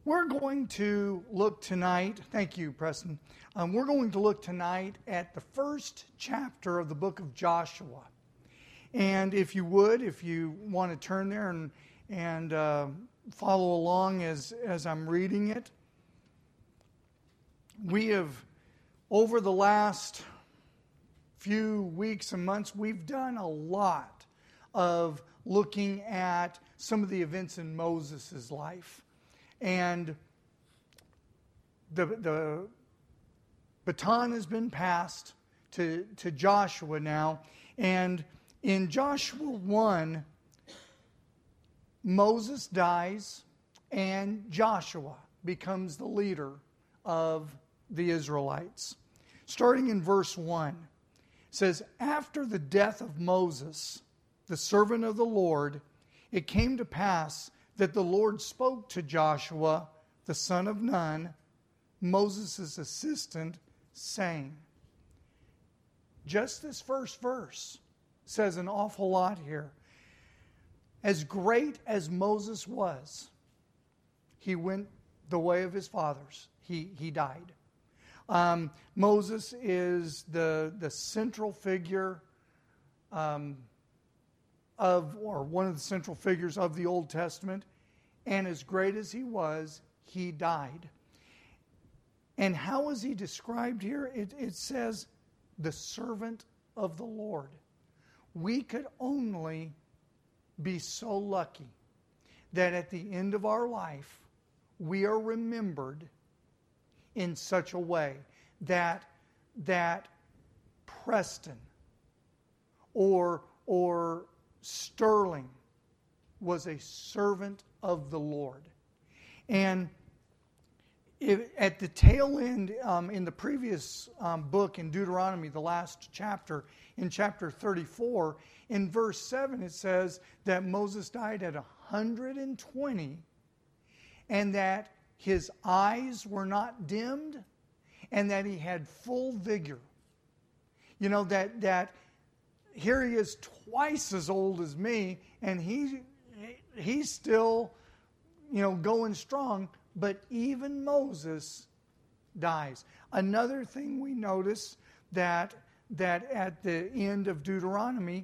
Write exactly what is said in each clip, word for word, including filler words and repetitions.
We're going to look tonight, thank you, Preston. Um, we're going to look tonight at the first chapter of the book of Joshua. And if you would, if you want to turn there and, and uh, follow along as, as I'm reading it. We have, over the last few weeks and months, we've done a lot of looking at some of the events in Moses' life. And the, the baton has been passed to, to Joshua now. And in Joshua one, Moses dies and Joshua becomes the leader of the Israelites. Starting in verse one, it says, "After the death of Moses, the servant of the Lord, it came to pass that the Lord spoke to Joshua, the son of Nun, Moses' assistant, saying," just this first verse says an awful lot here. As great as Moses was, he went the way of his fathers. He, he died. Um, Moses is the, the central figure um, of, or one of the central figures of the Old Testament. And as great as he was, he died. And how is he described here? It, it says, the servant of the Lord. We could only be so lucky that at the end of our life, we are remembered in such a way that, that Preston or, or Sterling was a servant of the Lord. And if, at the tail end, um, in the previous um, book in Deuteronomy, the last chapter, in chapter thirty-four, in verse seven, it says that Moses died at one hundred twenty and that his eyes were not dimmed and that he had full vigor. You know, that, that here he is twice as old as me and he he's still, you know, going strong, but even Moses dies. Another thing we notice that that at the end of Deuteronomy,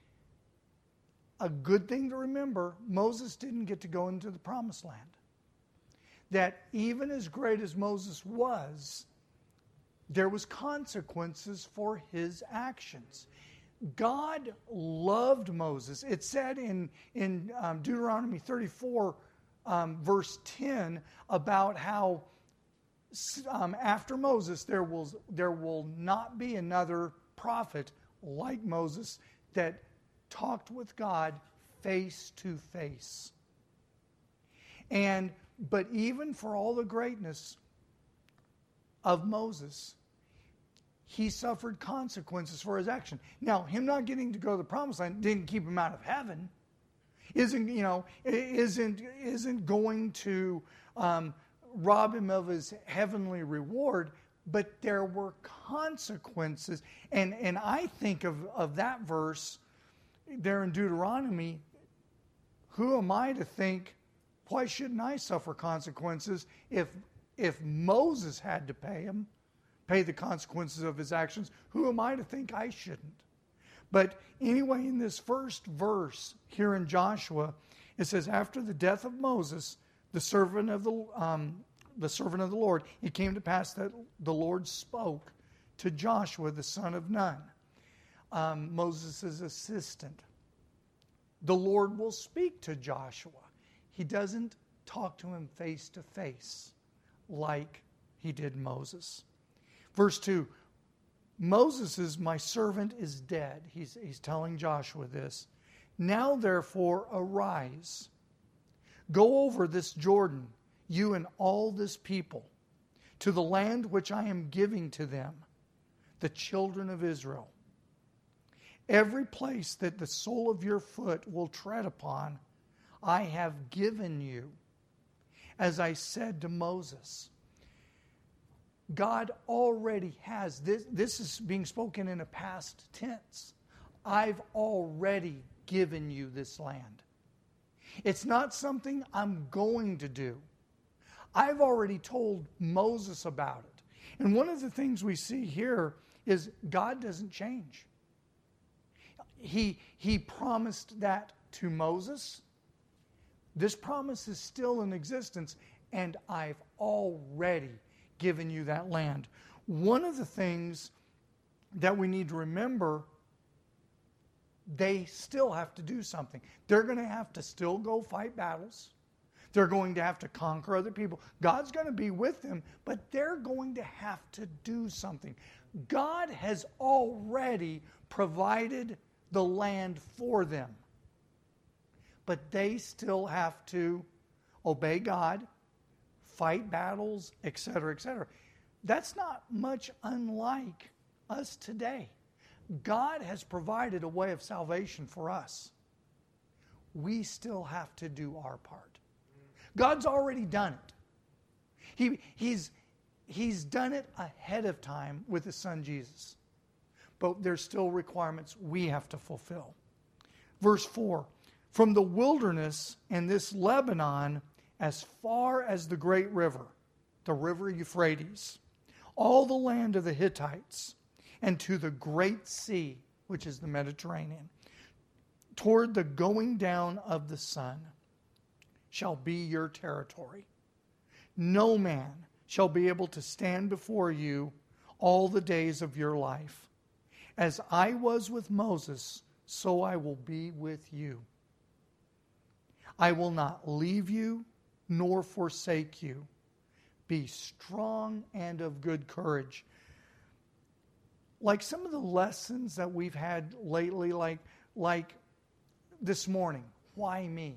a good thing to remember, Moses didn't get to go into the promised land. That even as great as Moses was, there was consequences for his actions. God loved Moses. It said in, in um, Deuteronomy thirty-four, um, verse ten, about how um, after Moses there will, there will not be another prophet like Moses that talked with God face to face. And but even for all the greatness of Moses, he suffered consequences for his action. Now, him not getting to go to the promised land didn't keep him out of heaven. Isn't, you know, isn't, isn't going to um, rob him of his heavenly reward, but there were consequences. And, and I think of, of that verse there in Deuteronomy, who am I to think, why shouldn't I suffer consequences if, if Moses had to pay him? Pay the consequences of his actions. Who am I to think I shouldn't? But anyway, in this first verse here in Joshua, it says, after the death of Moses, the servant of the um, the servant of the Lord, it came to pass that the Lord spoke to Joshua, the son of Nun, um, Moses' assistant. The Lord will speak to Joshua. He doesn't talk to him face to face like he did Moses. Verse two, Moses is my servant is dead. He's, he's telling Joshua this. Now therefore arise, go over this Jordan, you and all this people, to the land which I am giving to them, the children of Israel. Every place that the sole of your foot will tread upon, I have given you, as I said to Moses. God already has, this, this is being spoken in a past tense. I've already given you this land. It's not something I'm going to do. I've already told Moses about it. And one of the things we see here is God doesn't change. He, he promised that to Moses. This promise is still in existence, and I've already given you that land. One of the things that we need to remember, they still have to do something. They're going to have to still go fight battles. They're going to have to conquer other people. God's going to be with them, but they're going to have to do something. God has already provided the land for them, but they still have to obey God, fight battles, et cetera, et cetera. That's not much unlike us today. God has provided a way of salvation for us. We still have to do our part. God's already done it. He, he's, he's done it ahead of time with His Son Jesus. But there's still requirements we have to fulfill. Verse four, from the wilderness and this Lebanon as far as the great river, the river Euphrates, all the land of the Hittites, and to the great sea, which is the Mediterranean, toward the going down of the sun, shall be your territory. No man shall be able to stand before you all the days of your life. As I was with Moses, so I will be with you. I will not leave you nor forsake you. Be strong and of good courage. Like some of the lessons that we've had lately, like, like this morning, why me?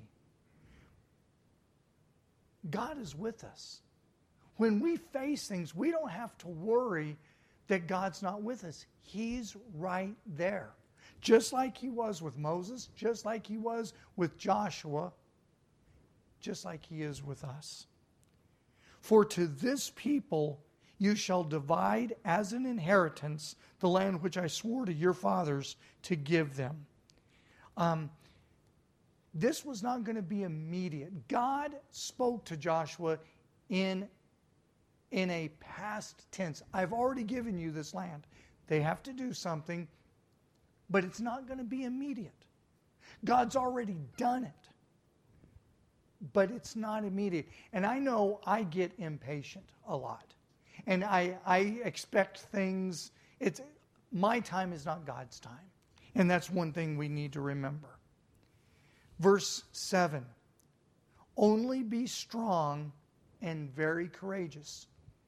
God is with us. When we face things, we don't have to worry that God's not with us. He's right there. Just like He was with Moses, just like He was with Joshua, just like He is with us. For to this people you shall divide as an inheritance the land which I swore to your fathers to give them. Um, this was not going to be immediate. God spoke to Joshua in, in a past tense. I've already given you this land. They have to do something, but it's not going to be immediate. God's already done it, but it's not immediate. And I know I get impatient a lot. And I, I expect things. It's my time is not God's time. And that's one thing we need to remember. Verse seven. Only be strong and very courageous.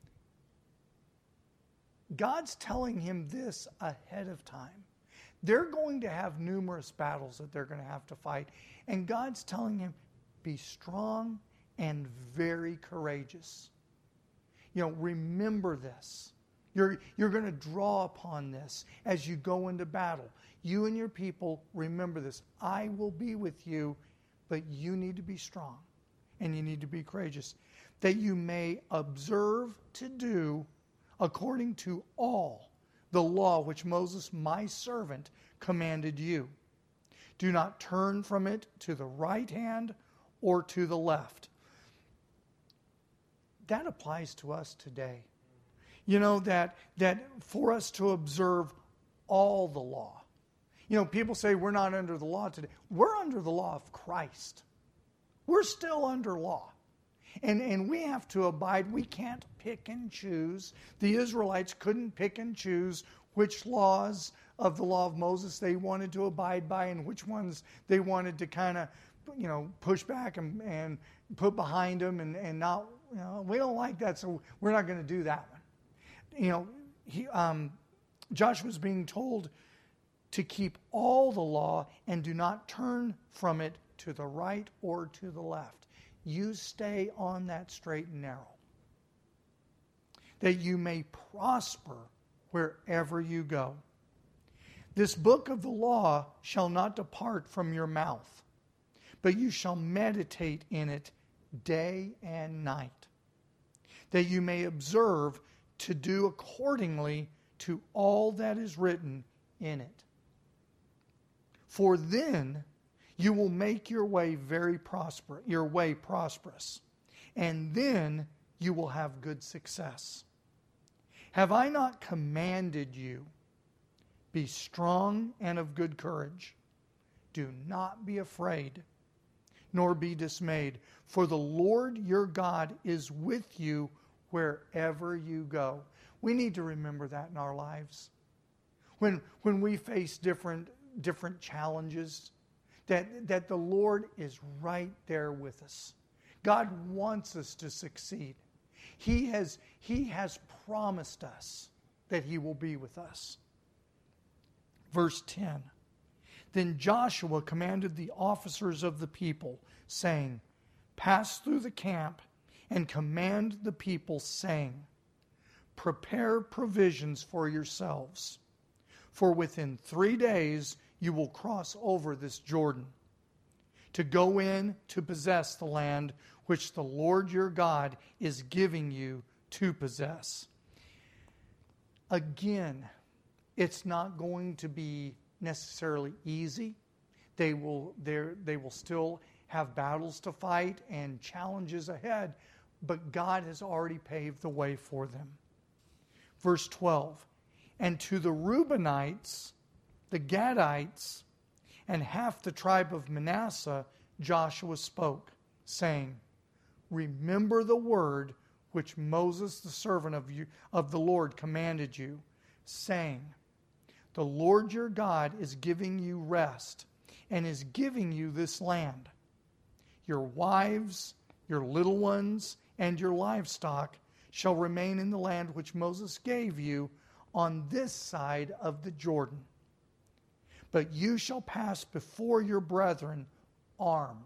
God's telling him this ahead of time. They're going to have numerous battles that they're going to have to fight. And God's telling him, be strong and very courageous. You know, remember this. You're, you're going to draw upon this as you go into battle. You and your people, remember this. I will be with you, but you need to be strong and you need to be courageous, that you may observe to do according to all the law which Moses, my servant, commanded you. Do not turn from it to the right hand or to the left. That applies to us today. You know, that, that for us to observe all the law. You know, people say we're not under the law today. We're under the law of Christ. We're still under law. And, and we have to abide. We can't pick and choose. The Israelites couldn't pick and choose which laws of the law of Moses they wanted to abide by and which ones they wanted to kind of, you know, push back and, and put behind them and, and not, you know, we don't like that, so we're not going to do that one. You know, he, um, Joshua's being told to keep all the law and do not turn from it to the right or to the left. You stay on that straight and narrow, that you may prosper wherever you go. This book of the law shall not depart from your mouth, but you shall meditate in it day and night, that you may observe to do accordingly to all that is written in it. For then you will make your way very prosperous, your way prosperous, and then you will have good success. Have I not commanded you? Be strong and of good courage. Do not be afraid, nor be dismayed, for the Lord your God is with you wherever you go. We need to remember that in our lives. When, when we face different, different challenges, that, that the Lord is right there with us. God wants us to succeed. He has, he has promised us that He will be with us. Verse ten. Then Joshua commanded the officers of the people, saying, pass through the camp and command the people, saying, prepare provisions for yourselves, for within three days you will cross over this Jordan, to go in to possess the land which the Lord your God is giving you to possess. Again, it's not going to be necessarily easy. They will, they will still have battles to fight and challenges ahead, but God has already paved the way for them. Verse twelve, and to the Reubenites, the Gadites, and half the tribe of Manasseh, Joshua spoke, saying, remember the word which Moses, the servant of you, of the Lord, commanded you, saying, the Lord your God is giving you rest and is giving you this land. Your wives, your little ones, and your livestock shall remain in the land which Moses gave you on this side of the Jordan. But you shall pass before your brethren armed,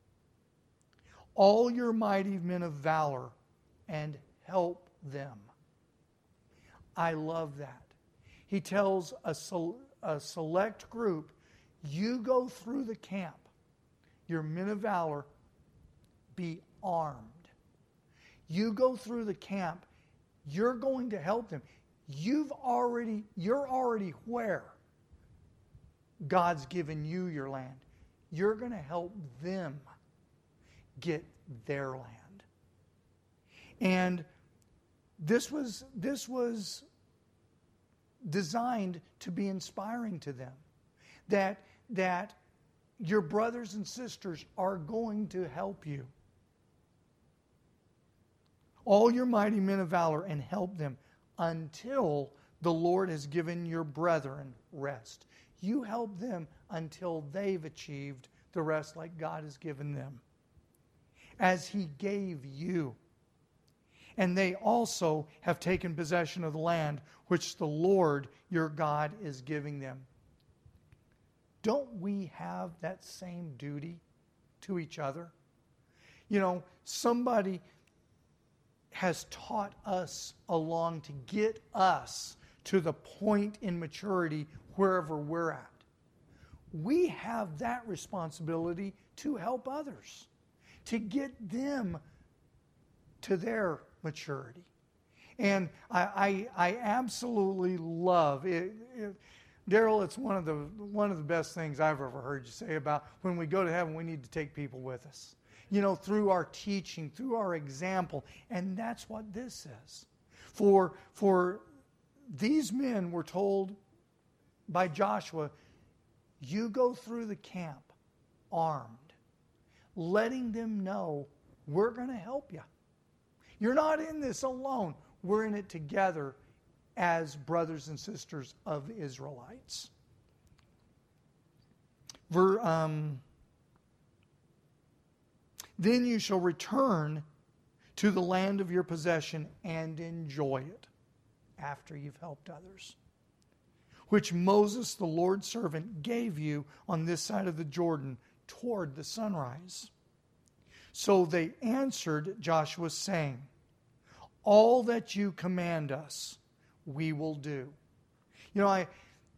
all your mighty men of valor, and help them. I love that. He tells a, a select group, you go through the camp, your men of valor, be armed. You go through the camp, you're going to help them. You've already, you're already where God's given you your land. You're going to help them get their land. And this was, this was designed to be inspiring to them. That, that your brothers and sisters are going to help you. All your mighty men of valor, and help them until the Lord has given your brethren rest. You help them until they've achieved the rest like God has given them, as He gave you. And they also have taken possession of the land which the Lord your God is giving them. Don't we have that same duty to each other? You know, somebody has taught us along to get us to the point in maturity wherever we're at. We have that responsibility to help others, to get them to their maturity. And I, I, I absolutely love it. it Daryl, it's one of the one of the best things I've ever heard you say about when we go to heaven, we need to take people with us. You know, through our teaching, through our example. And that's what this is. For, for these men were told by Joshua, you go through the camp armed, letting them know we're going to help you. You're not in this alone. We're in it together as brothers and sisters of Israelites. Ver, um, then you shall return to the land of your possession and enjoy it after you've helped others, which Moses, the Lord's servant, gave you on this side of the Jordan toward the sunrise. So they answered Joshua, saying, all that you command us, we will do. You know, I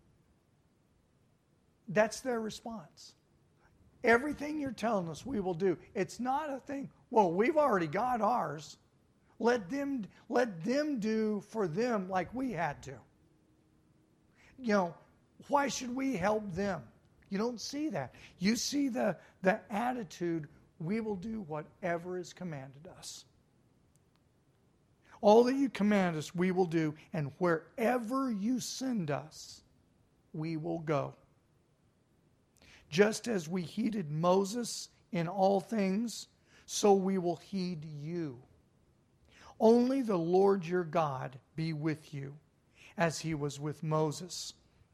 that's their response. Everything you're telling us, we will do. It's not a thing, well, we've already got ours. Let them, let them do for them like we had to. You know, why should we help them? You don't see that. You see the, the attitude, we will do whatever is commanded us. All that you command us, we will do, and wherever you send us, we will go. Just as we heeded Moses in all things, so we will heed you. Only the Lord your God be with you, as he was with Moses.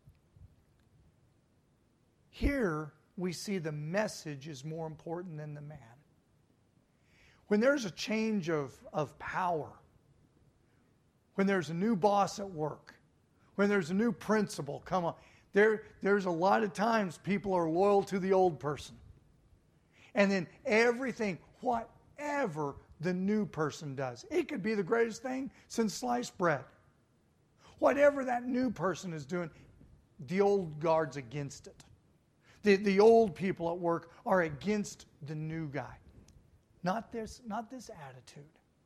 Here we see the message is more important than the man. When there's a change of, of power, when there's a new boss at work, when there's a new principal, come on, there, there's a lot of times people are loyal to the old person. And then everything, whatever the new person does, it could be the greatest thing since sliced bread. Whatever that new person is doing, the old guard's against it. The, the old people at work are against the new guy. Not this, not this attitude.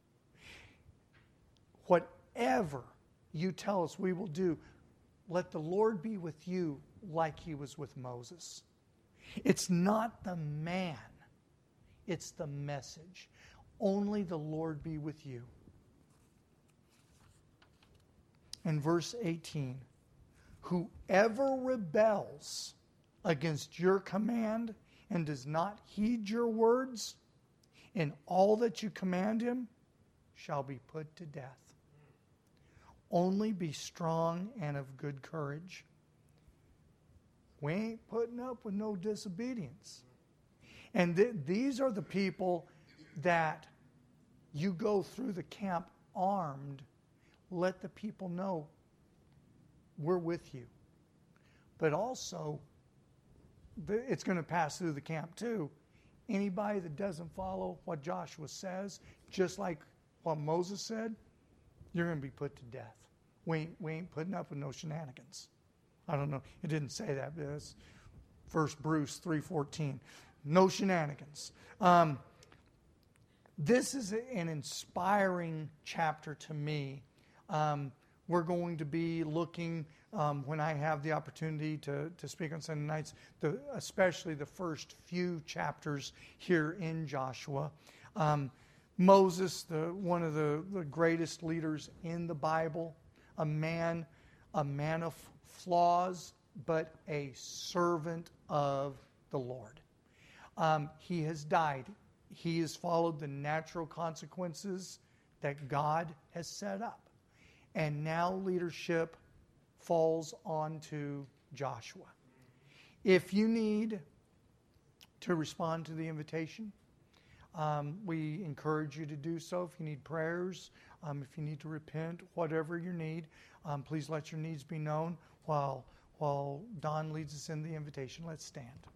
Whatever you tell us we will do, let the Lord be with you like he was with Moses. It's not the man, it's the message. Only the Lord be with you. In verse eighteen, whoever rebels against your command and does not heed your words, in all that you command him, shall be put to death. Only be strong and of good courage. We ain't putting up with no disobedience. And th- these are the people that you go through the camp armed. Let the people know we're with you. But also, it's going to pass through the camp too. Anybody that doesn't follow what Joshua says, just like what Moses said, you're going to be put to death. We ain't, we ain't putting up with no shenanigans. I don't know. It didn't say that, but it's First Bruce three fourteen. No shenanigans. Um, this is an inspiring chapter to me. Um, we're going to be looking, um, when I have the opportunity to, to speak on Sunday nights, the, especially the first few chapters here in Joshua. Um, Moses, the, one of the, the greatest leaders in the Bible, a man, a man of flaws, but a servant of the Lord. Um, he has died. He has followed the natural consequences that God has set up. And now leadership falls onto Joshua. If you need to respond to the invitation, um, we encourage you to do so. If you need prayers, um, if you need to repent, whatever your need, um, please let your needs be known while, while Don leads us in the invitation. Let's stand.